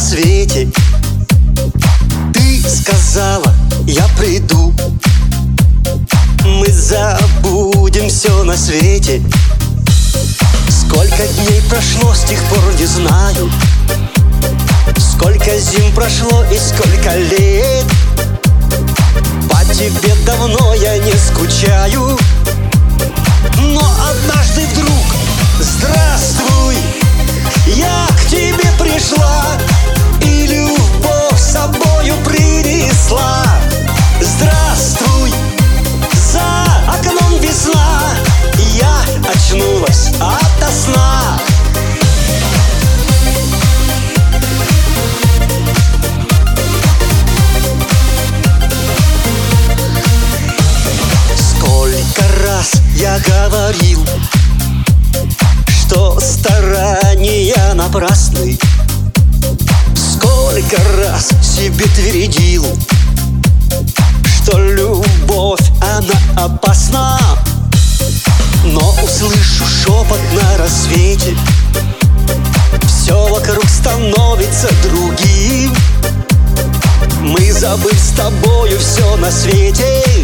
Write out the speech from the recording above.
свете. Ты сказала, я приду, мы забудем все на свете. Сколько дней прошло, с тех пор не знаю, сколько зим прошло и сколько лет. По тебе давно я не скучаю, но однажды вдруг: здравствуй, я к тебе пришла и любовь с собою принесла. Здравствуй, за окном весна, я очнулась ото сна. Сколько раз я говорил, что старания напрасны. Сколько раз себе твердил, что любовь, она опасна. Но услышу шепот на рассвете, все вокруг становится другим. Мы, забыв с тобою все на свете,